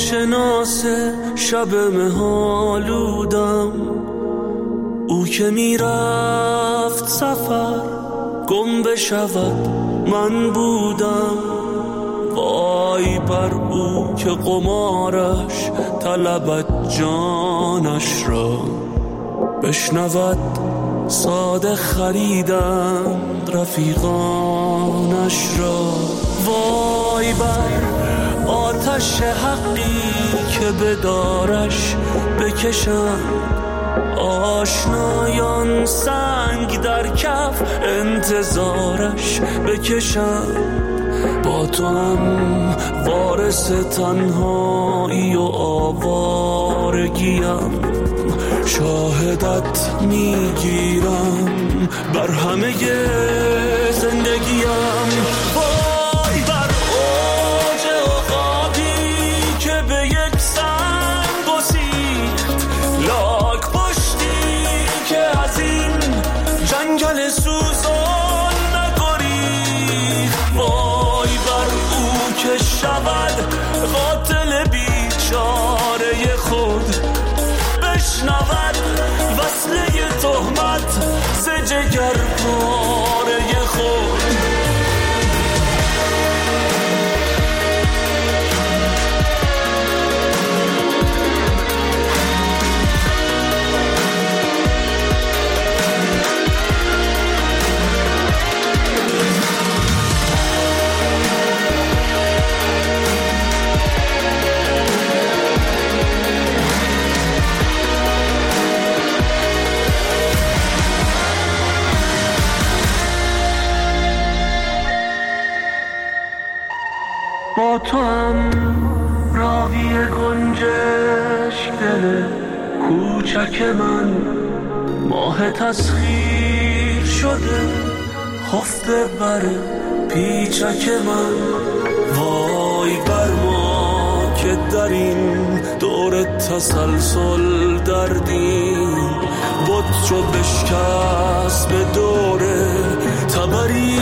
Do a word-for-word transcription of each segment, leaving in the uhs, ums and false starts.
ناشناس شب مهالودم، او که میرفت سفر گم بشود من بودم. وای بر او که قمارش طلبت جانش را، بشنود ساده خریدند رفیقانش را. وای بر آتش حقی که بدارش بکشند آشنایان، سنگ در کف انتظارش بکشند. با تو هم وارث تنهایی و آوارگیم، شاهدت میگیرم بر همه زندگیم. وای بر اوج عقابی که به یک سنگ گسیخت، لاک پشتی که از این جنگل سوزان نگریخت. وای بر او که شود قاتل بیچاره خود، بشنود وصله تهمت ز جگر پاره خود. با تو هم راوی گنجشک دل کوچک من، ماه تسخیر شده خفته بر پیچک من. وای بر ما که در این دور تسلسل دردیم، بود چو بشکست به دور تبری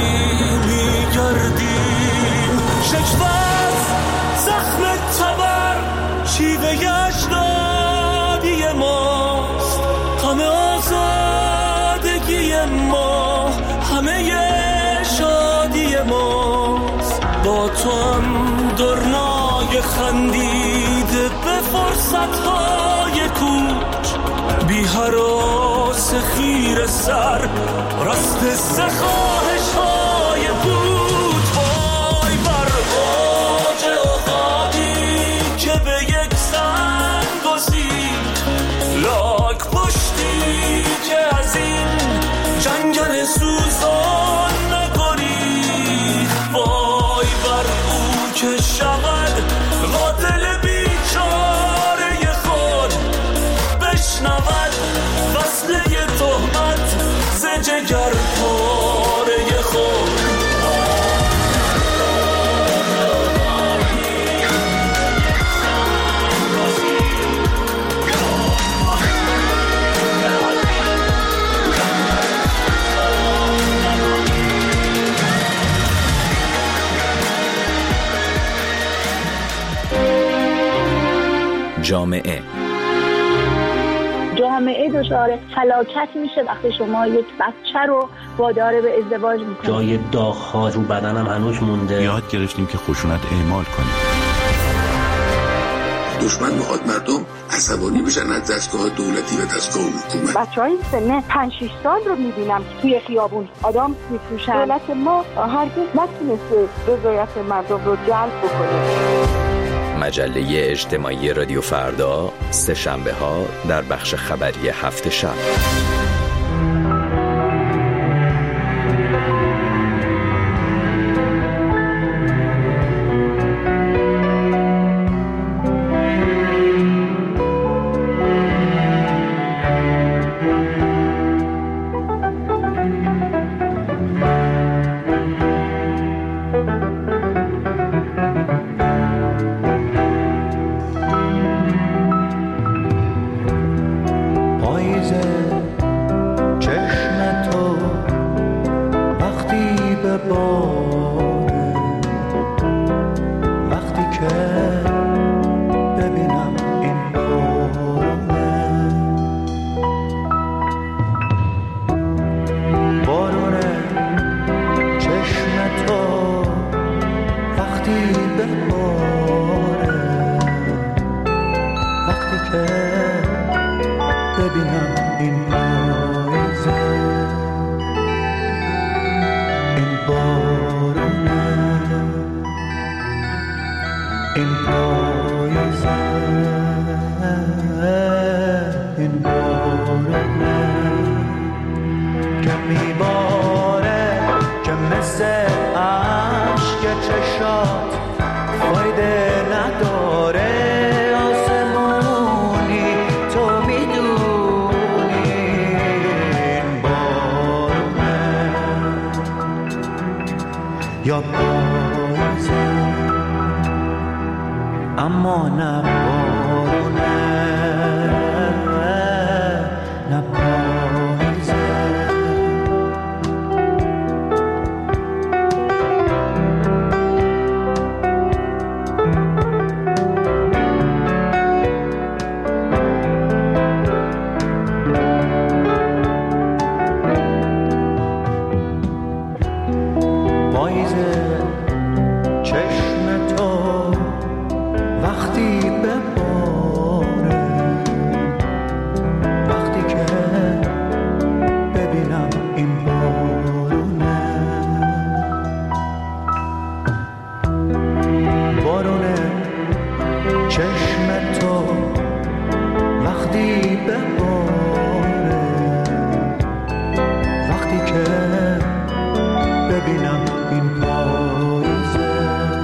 میگردیم. شکوت زخم تبر شیوه اجدادی ماست، همه آزادگی ما همه شادی ماست. با تو هم درنای خندیده به فرصتهای کوچ، بی هراس خیر سر رست سخواهش های بود. لاک پشتی که از این جنگل سوزان نگریخت. وای بر او که شود قاتل بیچاره خود، بشنود وصله تهمت ز جگر پاره خود. جامعه جامعه دچار فلاکت میشه وقتی شما یک بچه رو وادار به ازدواج میکنید. جای داغ‌ها رو بدنم هنوز مونده. یاد گرفتیم که خشونت اعمال کنیم. دشمن میخواد مردم عصبانی بشن از دستگاه دولتی و دستگاه حکومت. بچهای سن پنج شش سال رو میبینم که توی خیابون آدم میفروشن. دولت ما هرگز نتونسته رضایت مردم رو جلب بکنه. مجله اجتماعی رادیو فردا، سه شنبه ها در بخش خبری هفت شب. یا پاییزه اما نه بارونه نه پاییزه پاییزه چشم تو وقتی بباره وقتی که ببینم این بارونه بارونه چشم تو وقتی بباره وقتی که ببینم این پاییزه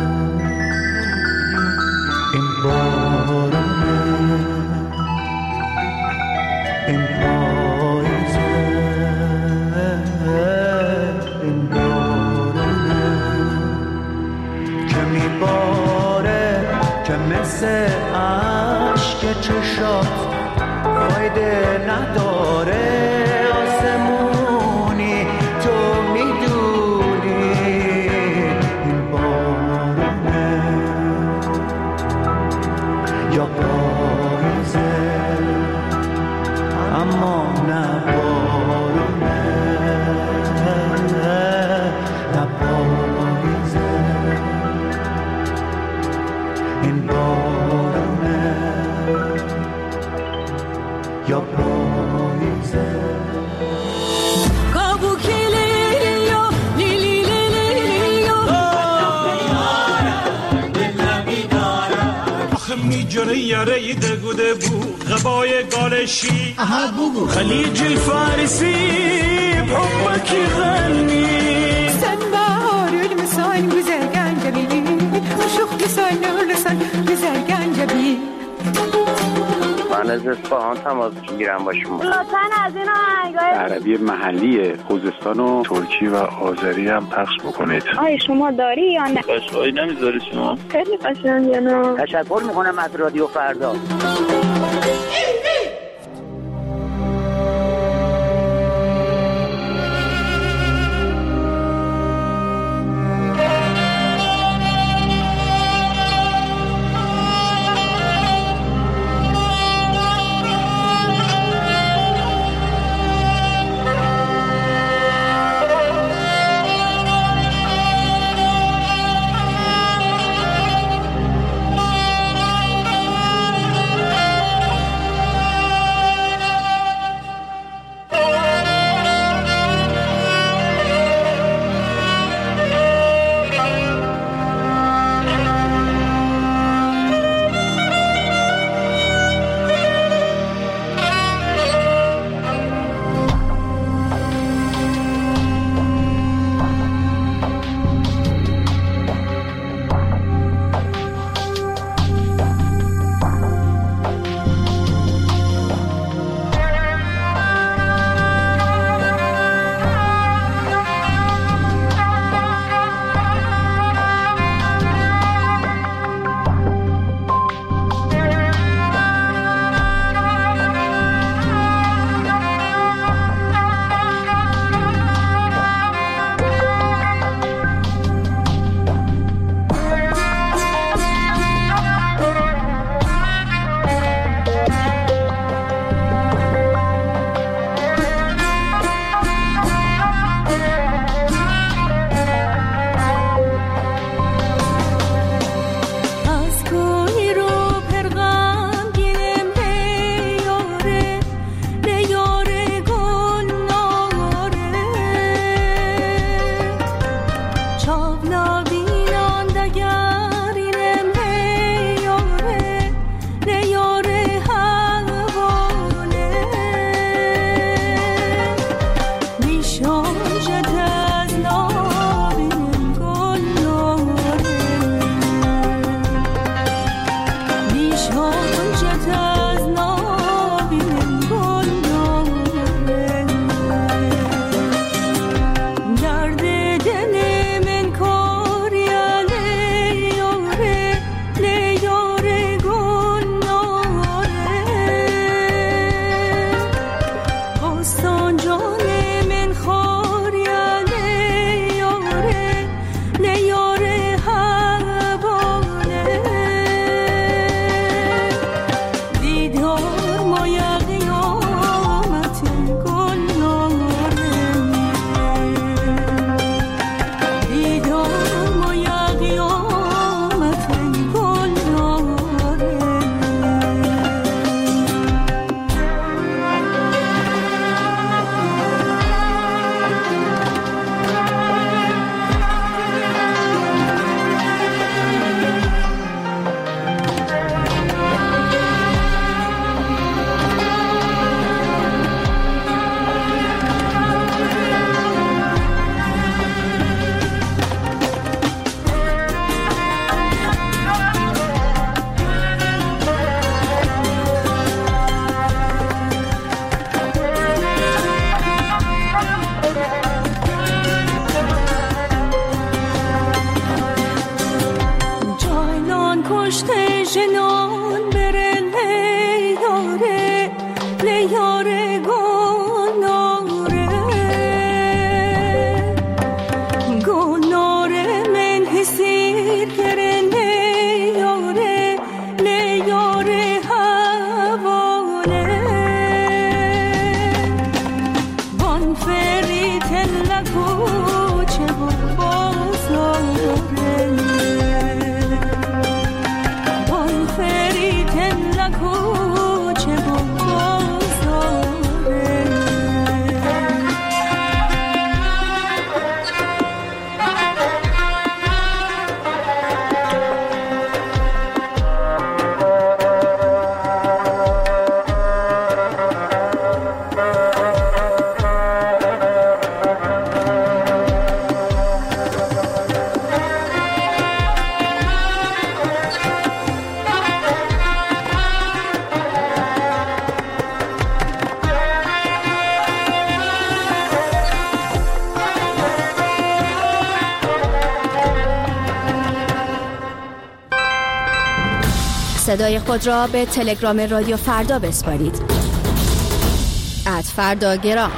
این بارونه این پاییزه این بارونه که میباره که مثل عشق چشات فایده نداره آسمونی تو میدونی این بارونه یا پاییزه اما نه بارونه نه پاییزه این بارونه یا پاییزه میجره یاره دگوده بو غبای گالشی خلیج الفارسی بحبك يغني سنبار المسان وزرقان جبيني وشوخ لسان لسان وزرقان جبيني من از اصفهان تماس میگیرم با شما. لطفاً از این آهنگای عربی محلی خوزستان و ترکی و آذری هم پخش بکنید. آیا شما داری یا نه؟ قشقایی نمیذاری شما؟ خیلی قشنگه نه؟ تشکر میکنم از رادیو فردا. درد دل من کن بار حواله بان فریتن لکوچه و بازاره بان فریتن لکوچه و صدای خود را به تلگرام رادیو فردا بسپارید. ات فردا گرام.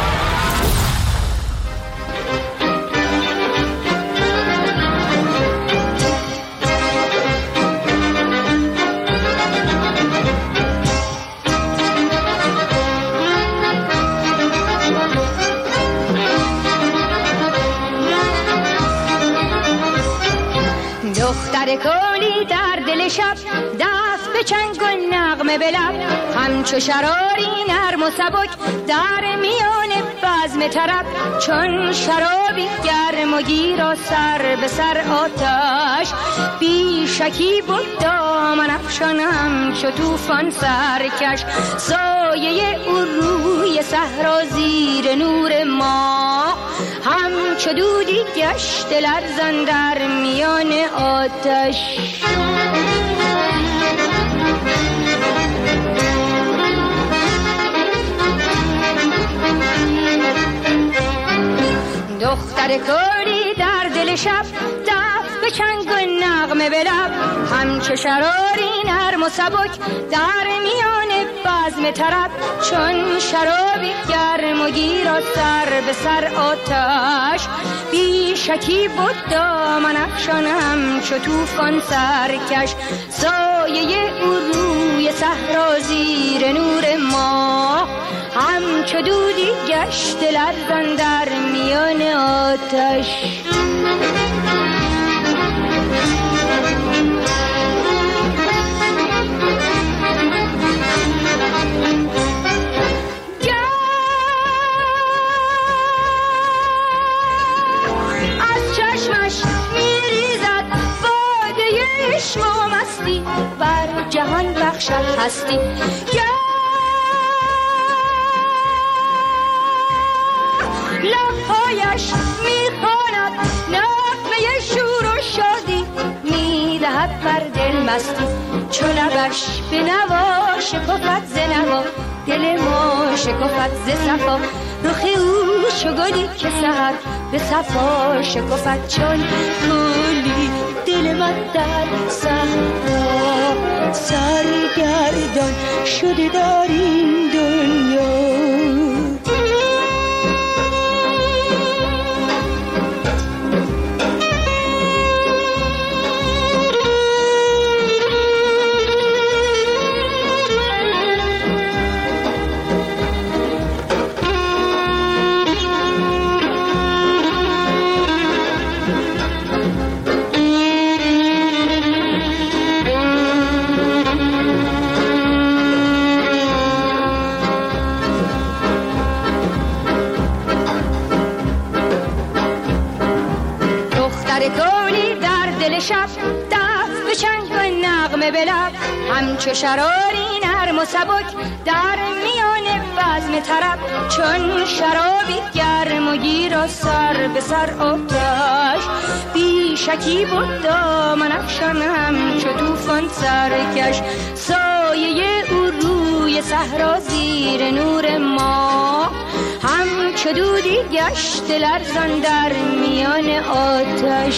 دختر کولی در دل شب دست به چنگ و نغمه به لب همچو شراری نرم و سبک در میان بزم طرب چون شرابی گرم و گیر و سر به سر آتش بی شکی بود دامن افشان همچو طوفان سرکش سایه او روی صحرا زیر نور ما همچو دودی گشت لرزان در میان آتش دختر کولی در دل شب دست به چنگ و نغمه به لب همچو شراری نرم و سبک در میان بزم طرب چون شرابی گرم و گیر و سر به سر آتش بی شکی بود دامن افشان همچو طوفان سرکش سایه او روی صحرا زیر نور ما همچو دودی گشت لرزان در میان آتش از چشمش میریزد باده عشق و مستی بر جهان بخشد هستی لبهایش میخواند نغمه شور و شادی میدهد بر دل مستی چو لبش به نوا شکفت ز نوا دل ما شکفت ز صفا رخ او چو گلی که سحر به صفا شکفت چون گلی دل من در صحرا سرگردان شده در این دنیا شب دست به چنگ و نغمه به لب همچو شراری نرم و سبک در میان بزم طرب چون شرابی گرم و گیر و سر به سر آتش بی شکی بود دامن افشان همچو طوفان سرکش سایه او روی صحرا زیر نور ما همچو دودی گشت لرزان در میان آتش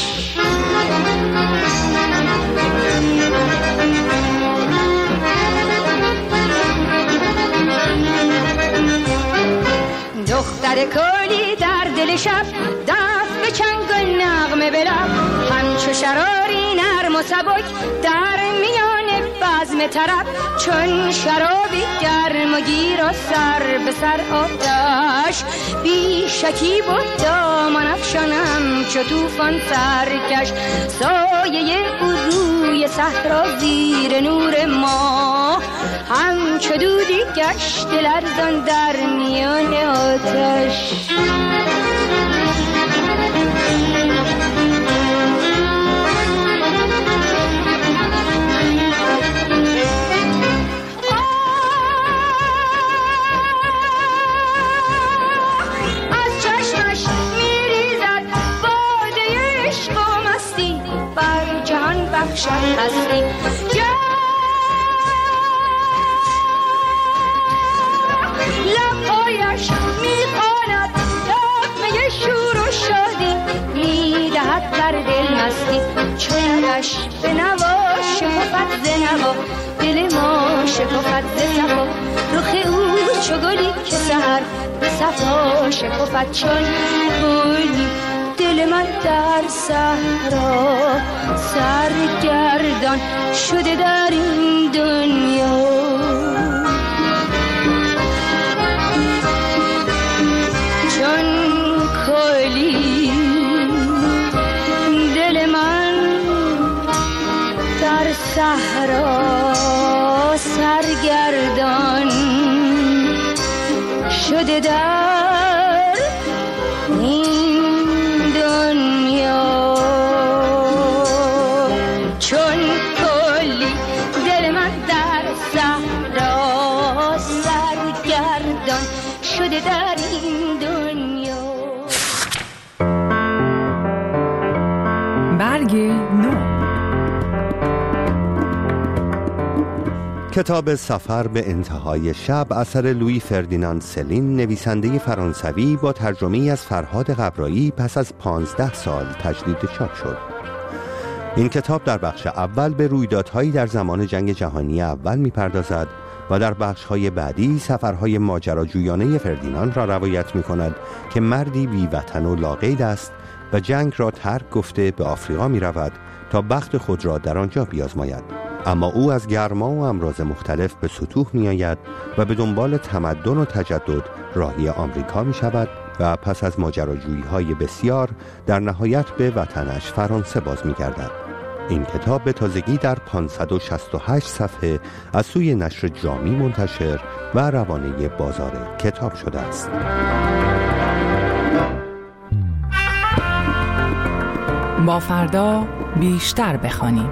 دختر کولی در دل شب دست به چنگ و نغمه به لب همچو شراری نرم و سبک در میان بزم طرب، چون شرابی گرم و گیر و سر به سر آتش، بی شکی بود دامن افشانم چو طوفان سرکش، سایه او روی صحرا زیر نور ما، همچو دودی گشت لرزان در میان آتش. بخشد هستی لبهایش میخواند نغمه شور و شادی، میدهد در دل مستی چونش به نوا شکفت ز نوا، دل ما شکفت ز صفا، رخ او چو گلی که سحر به صفا شکفت چون گلی. دل من در صحرا سرگردان شده در این دنیا، چون کلی دل من در صحرا سرگردان شده در این دنیا، چون کلی دل من در صحرا سرگردان شده در این دنیا. برگ نو. کتاب سفر به انتهای شب اثر لویی فردیناند سلین، نویسنده فرانسوی، با ترجمه از فرهاد قبرایی پس از پانزده سال تجدید چاپ شد. این کتاب در بخش اول به رویدادهایی در زمان جنگ جهانی اول می‌پردازد و در بخش‌های بعدی سفرهای ماجراجویانه فردیناند را روایت می‌کند که مردی بی وطن و لاقید است و جنگ را ترک گفته به آفریقا می‌رود تا بخت خود را در آنجا بیازماید. اما او از گرما و امراض مختلف به سطوح می آید و به دنبال تمدن و تجدد راهی آمریکا می شود و پس از ماجراجویی های بسیار در نهایت به وطنش فرانسه باز می گردد. این کتاب به تازگی در پانصد و شصت و هشت صفحه از سوی نشر جامی منتشر و روانه بازار کتاب شده است. با فردا بیشتر بخوانیم.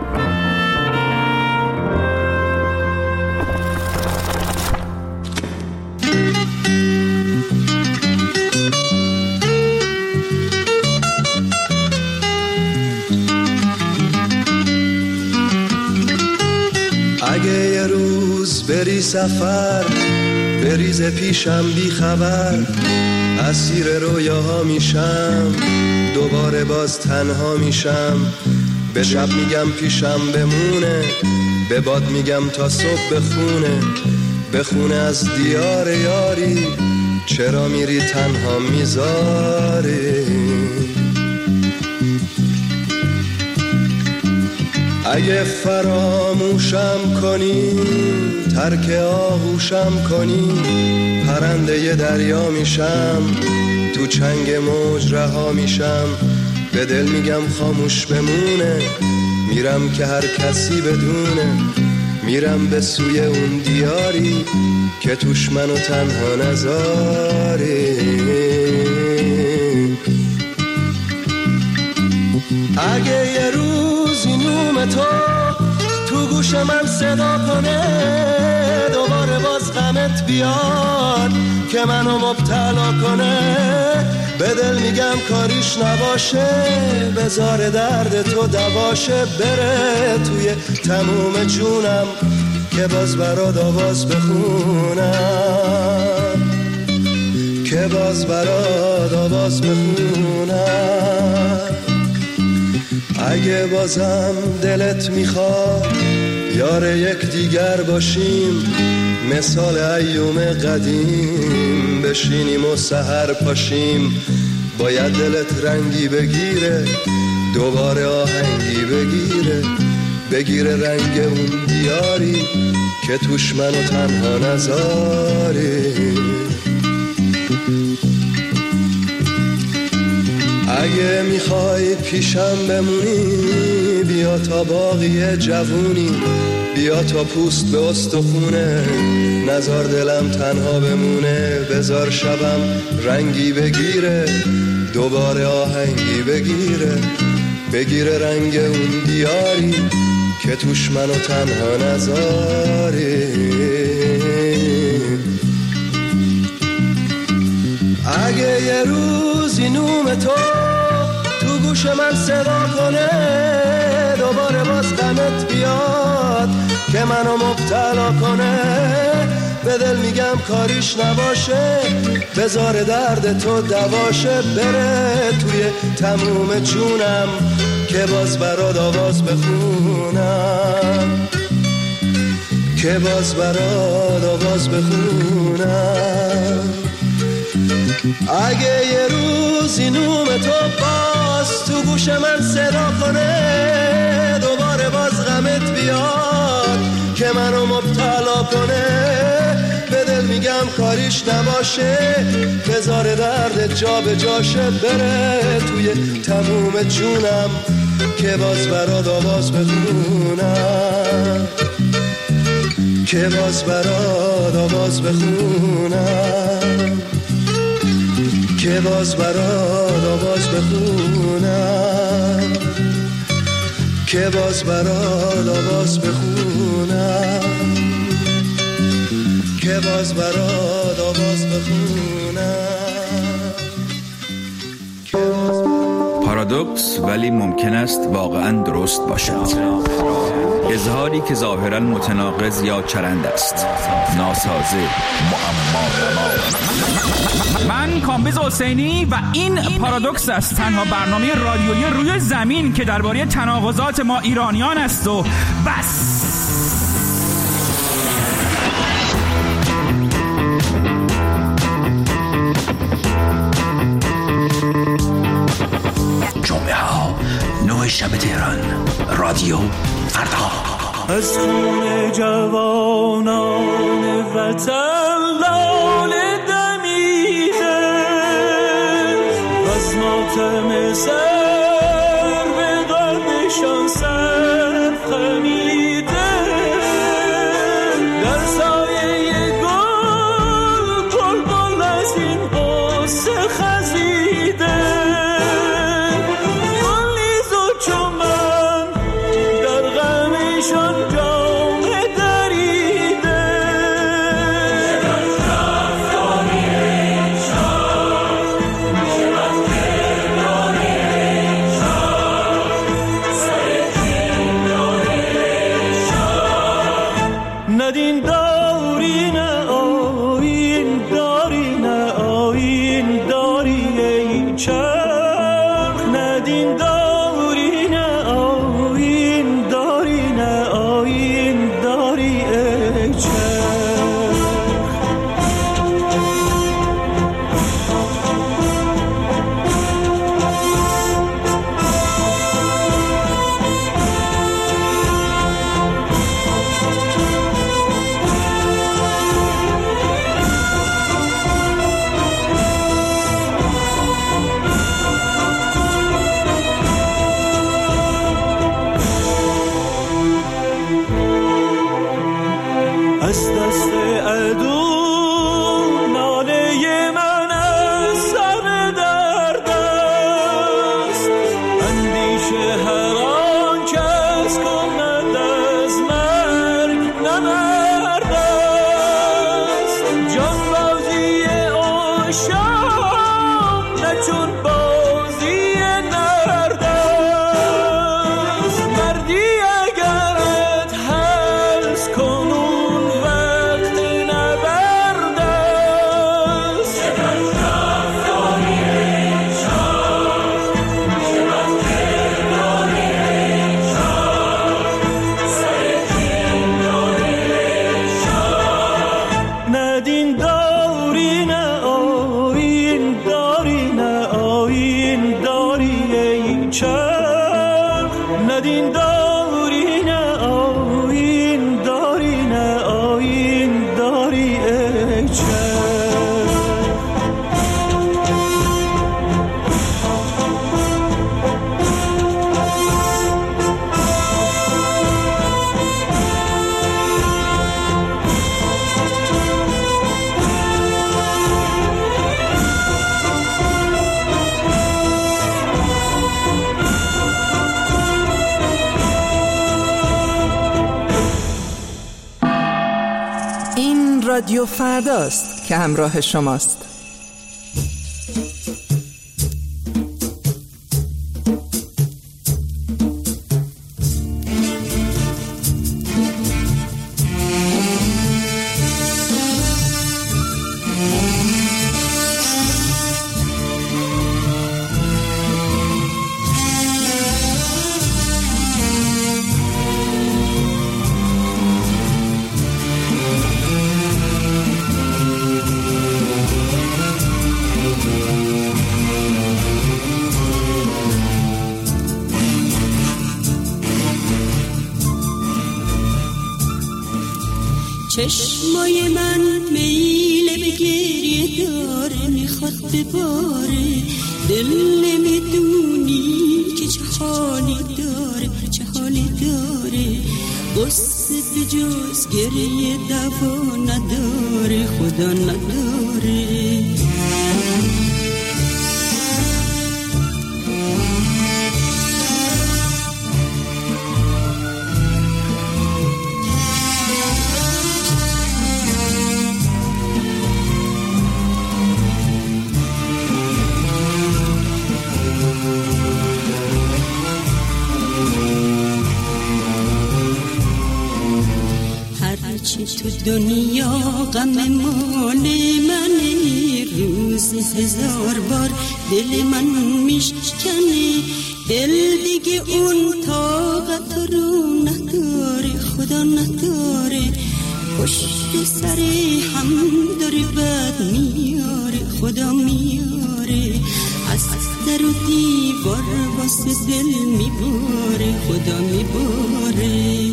اگه یه روز بری سفر بریز پیشم بی خبر، اسیر رویاها میشم دوباره باز تنها میشم، به شب میگم پیشم بمونه، به باد میگم تا صبح بخونه، بخونه از دیار یاری، چرا میری تنها میذاری. اگه فراموشم کنی ترک آغوشم کنی، پرنده ی دریا میشم تو چنگ موج رها میشم، به دل میگم خاموش بمونه، میرم که هر کسی بدونه، میرم به سوی اون دیاری که توش منو تنها نذاری. اگه یه روزی نوم تو تو گوش من صدا کنه، دوباره باز غمت بیاد که منو مبتلا کنه، به دل میگم کاریش نباشه، بذار درد تو دواشه، بره توی تموم جونم که باز برات آواز بخونم، که باز برات آواز بخونم. اگه بازم دلت میخواد یار یک دیگر باشیم، مثال ایوم قدیم بشینیم و سحر پاشیم، باید دلت رنگی بگیره دوباره آهنگی بگیره، بگیره رنگ اون دیاری که توش منو تنها نذاری. اگه میخوای پیشم بمونی بیا تا باقی جوونی، بیا تا پوست به استخونه، نزار دلم تنها بمونه. بزار شبم رنگی بگیره، دوباره آهنگی بگیره، بگیره رنگ اون دیاری که توش منو تنها نذاری. اگه یه روزی نوم تو تو گوش من صدا کنه، دوباره باز غمت بیاد که منو مبتلا کنه، به دل میگم کاریش نباشه، بذار درد تو دواشه، بره توی تموم جونم که باز برات آواز بخونم، که باز برات آواز بخونم. اگه یه روزی نوم تو باز تو گوش من صدا کنه، دوباره باز غمت بیاد که منو مبتلا کنه، به دل میگم کاریش نباشه، بذار درد جا به جاشه، بره توی تموم جونم که باز برات آواز بخونم، که باز برات آواز بخونم، که باز برات آواز بخونم، که باز برات آواز بخونم، که باز برات آواز بخونم. پارادوکس ولی ممکن است واقعا درست باشد. اظهاری که ظاهرا متناقض یا چرند است، ناسازه، معما. من کامبیز حسینی و این پارادوکس است، تنها برنامه رادیویی روی زمین که درباره تناقضات ما ایرانیان است و بس. جمعه ها نه شب تهران، رادیو فردا. از خون جوانان وطن لاله دمیده، از ماتم سر به قدشان سر خمیده، در سایه گل گل گل از این قصه خزیده، گلیز و چمن در غمشان جامه دریده. ندین داری نه آیین داری نه آیین داری ای چرخ، ندین داری نه آیین داری نه آیین داری ای چرخ. از دست عدو ناله من از سر درد است، اندیشه هر آن کس کند از مرگ نبرد است، جانبازی عاشق نه چون بازی نرد است، مردی اگرت هست کنون وقت نبرد است. ندین داری نه آیین این رادیو فرداست که همراه شماست. چشمای من میل به گریه داره، میخواد بباره، دل نمیدونی که چه حالی داره، چه حالی داره. قصه به جز گریه دوا نداره، خدا نداره. تو دنیا غم مال منه، روز هزار بار دل من میشکنه، دل دیگه اون طاقت رو نداره، خدا نداره. پشت سر هم داره بد میاره، خدا میاره. از در و دیوار واسه دل میباره، خدا میباره.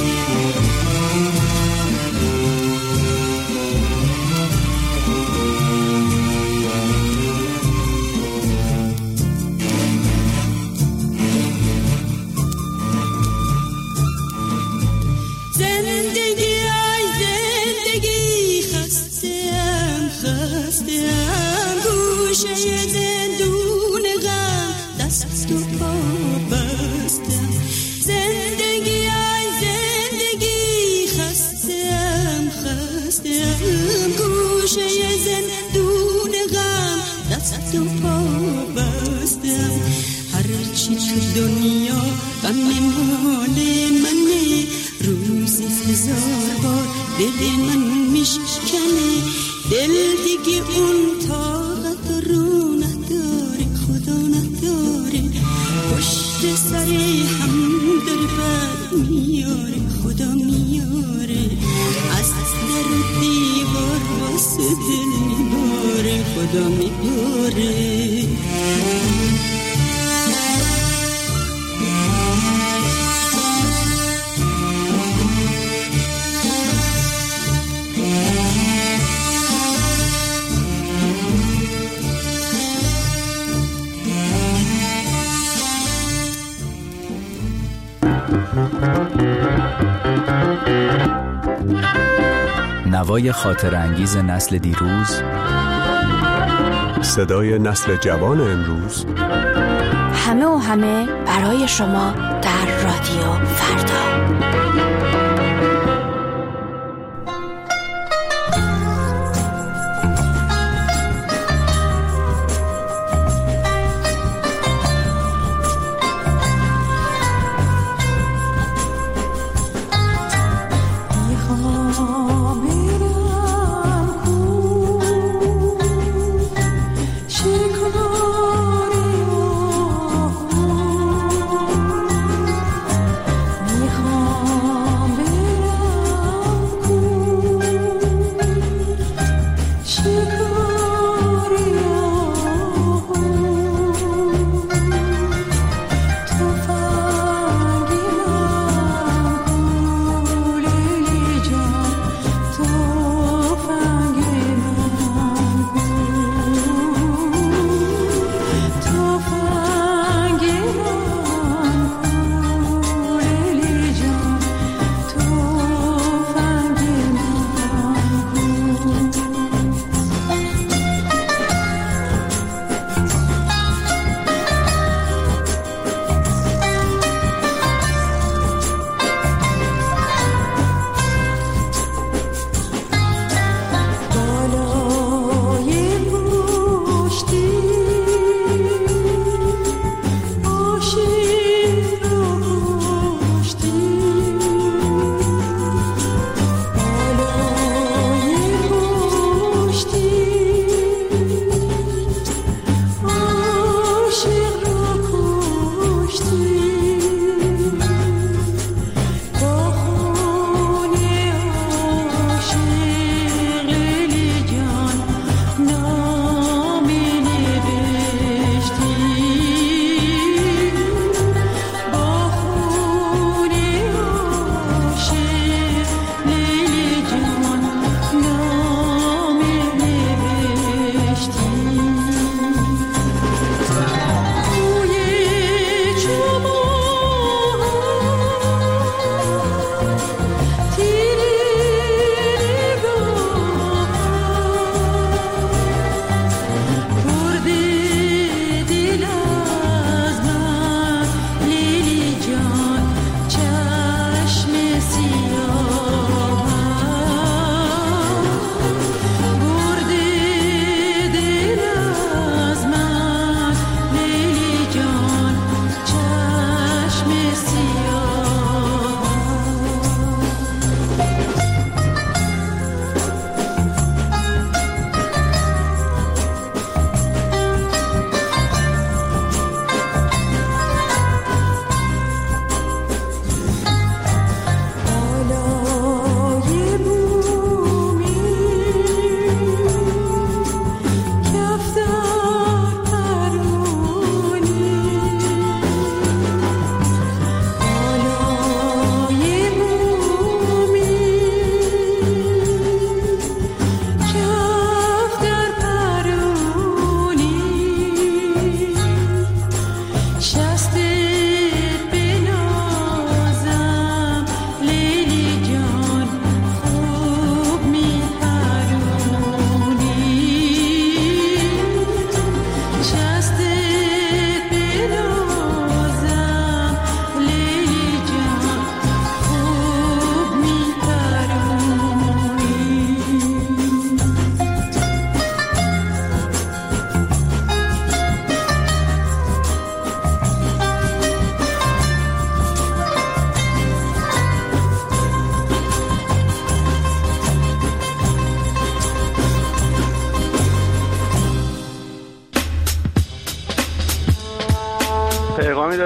دنیا غم مال منه، روزی هزار بار دل من میشکنه، دل دیگه اون طاقت رو نداره، خدا نداره. پشت سر هم داره بد میاره، خدا میاره. از در و دیوار واسه دل میباره، خدا میباره. نوای خاطر انگیز نسل دیروز، صدای نسل جوان امروز، همه و همه برای شما در رادیو فردا.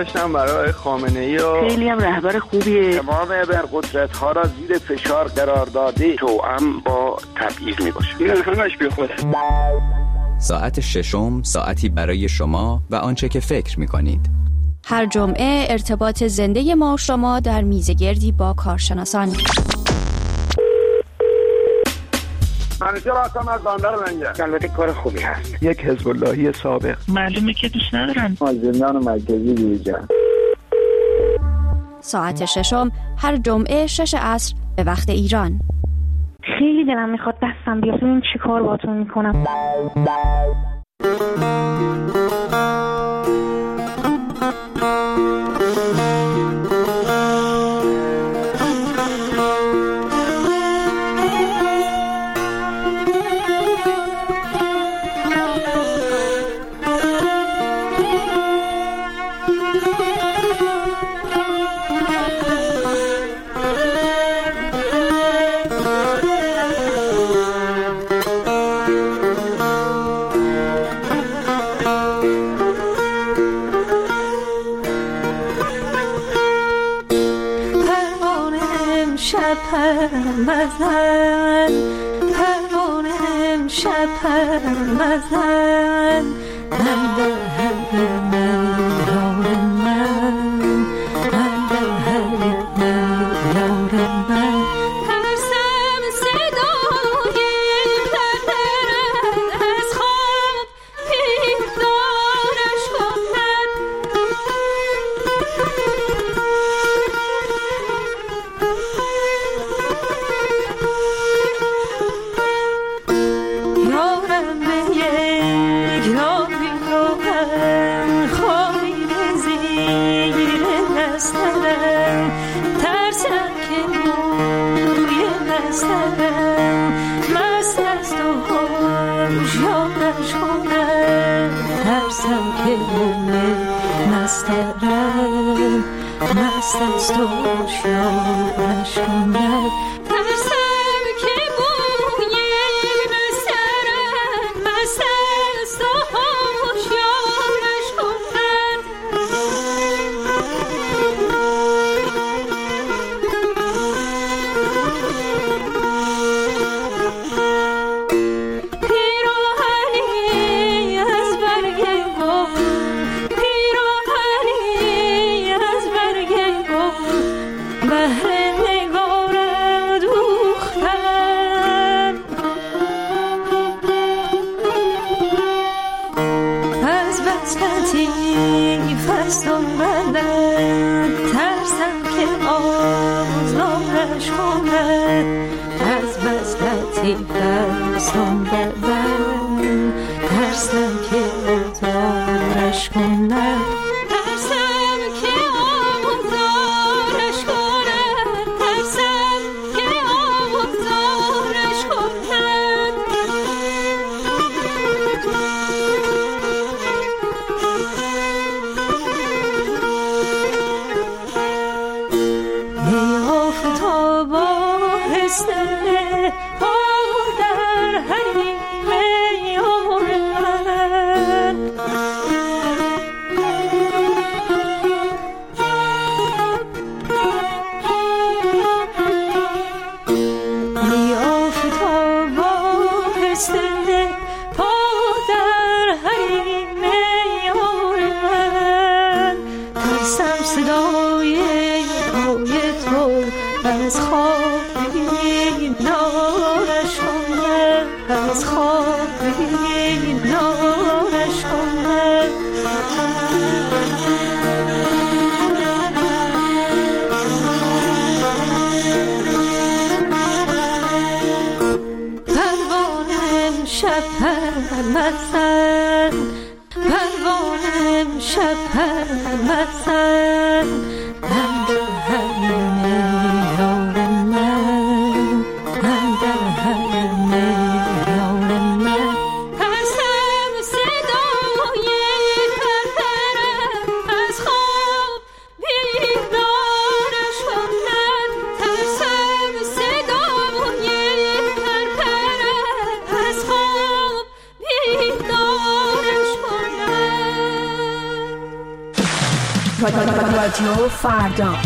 داشتم برای خامنه‌ای و خیلی هم رهبر خوبیه. امام ابرقدرت ها را زیر فشار قرار داده توأم با تبعیض میباشه. این همش بی خوده. ساعت ششم ساعتی برای شما و آنچه که فکر می‌کنید. هر جمعه ارتباط زنده ما و شما در میزگردی با کارشناسان. منیجر هستم از بندر لنگر. البته کار خوبی هست. یک حزب اللهی سابق. معلومه که دوست ندارن. از زندان مرکزی بیرون. ساعت ششم هر جمعه شش عصر به وقت ایران. خیلی دلم میخواد دستم بیاد ببینم چی کار باهاتون میکنم. مزن پروانه امشب پر مزن من در هر من یار من من در هر من یار من ترسم صدای پرپرد از خواب پیدارش کند مسترم مست است و شیارش کند ترسم که بوی مسترم مست است و شیارش کند پیراهنی از برگ گل فرستم بردن ترسم که اتارش کند ترسم که آموزارش کند ترسم که آموزارش کند ای آفتاب آهسته از خواب نارش کنه از خواب نارش کنه پروانه شب پر مزن پروانه شب پر مزن من در رادیو فردا.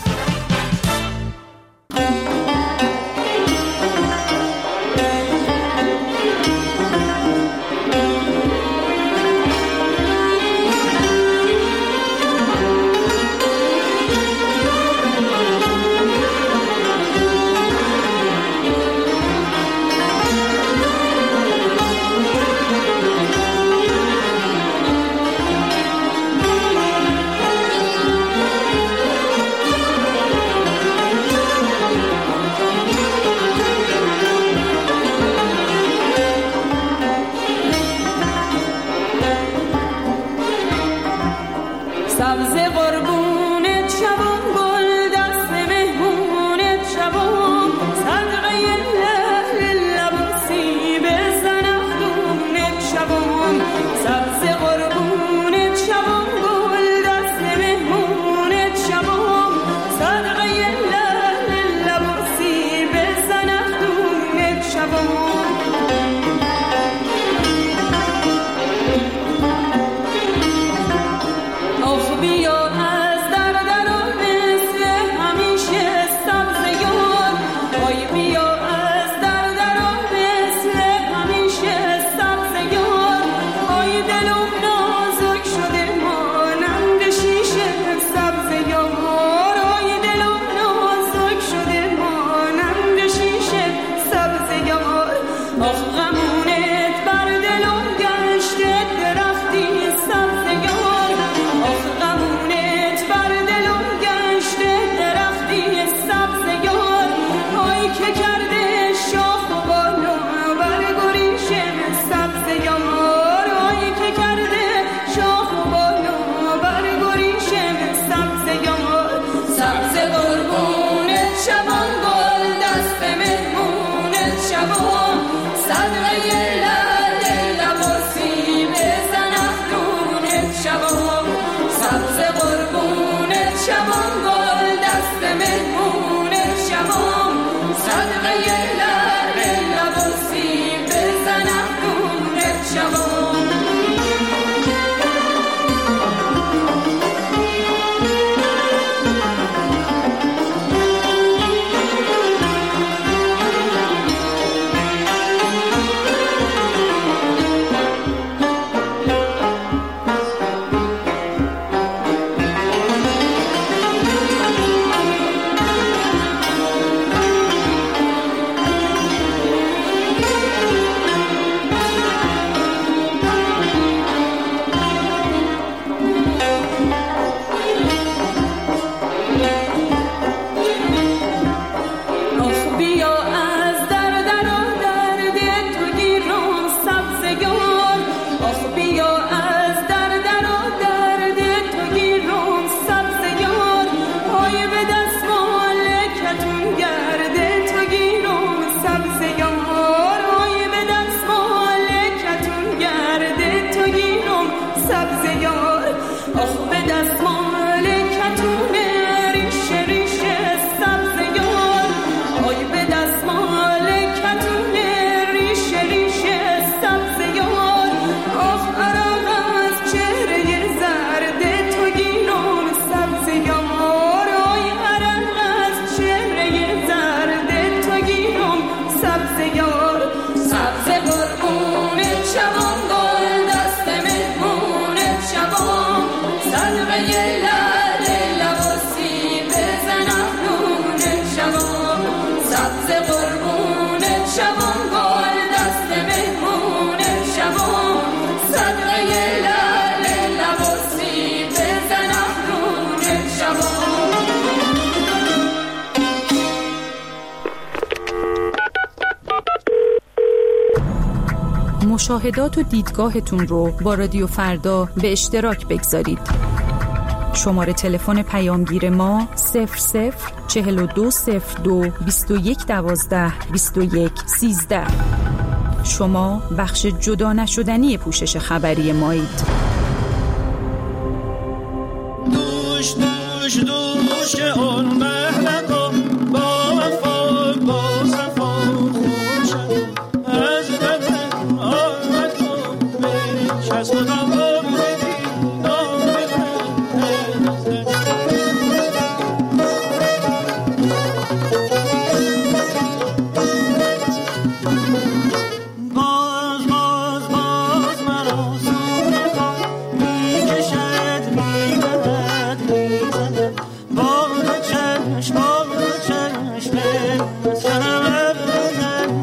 مشاهدات و دیدگاهتون رو با رادیو فردا به اشتراک بگذارید. شماره تلفن پیامگیر ما صفر صفر چهل و دو صفر دو بیست و یک دوازده بیست و یک سیزده. شما بخش جدا نشدنی پوشش خبری مایید. دوش دوش دوش اون محلقا با وفا با صفا خوش از دلم آمد و بشست و دام بدی دام بدی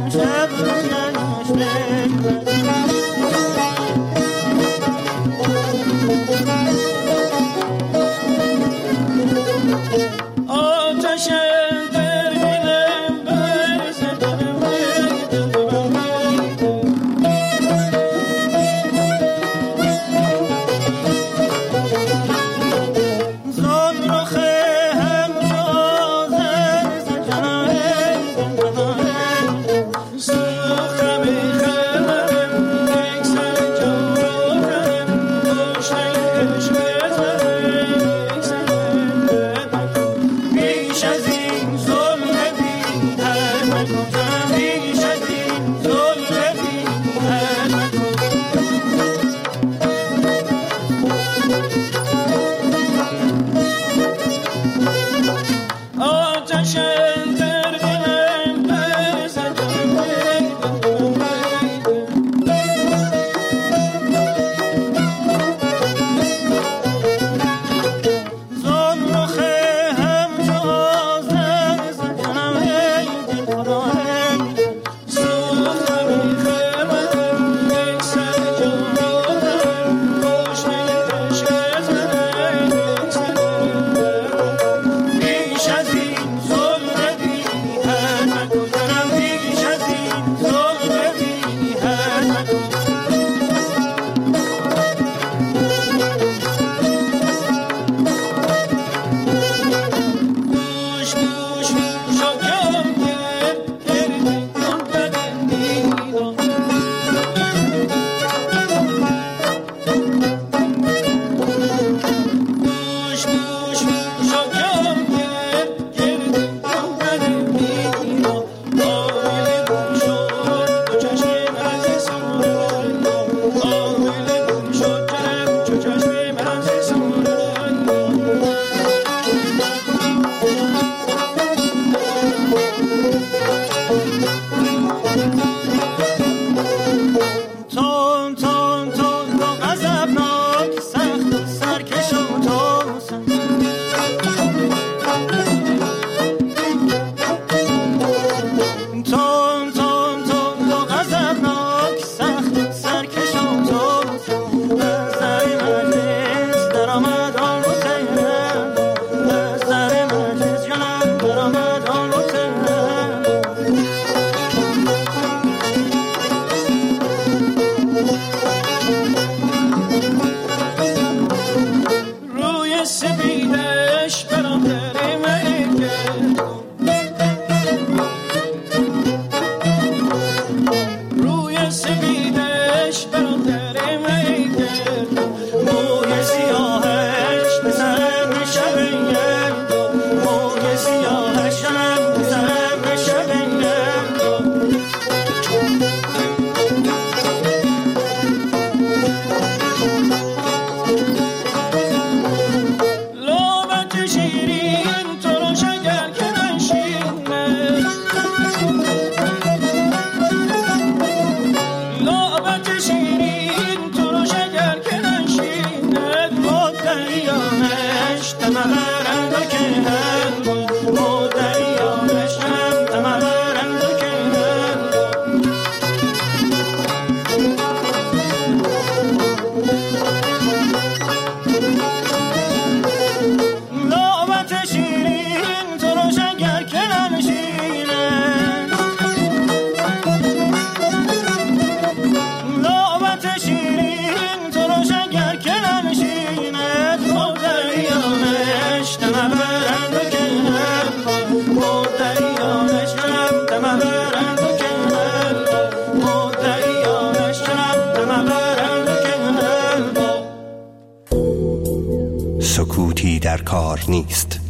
سکوتی در کار نیست.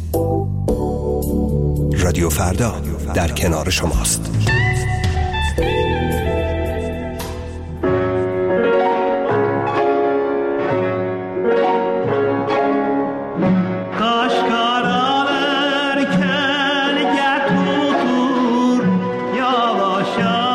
رادیو فردا در کنار شماست. Kaşkaralar kel getutur yavaş yavaş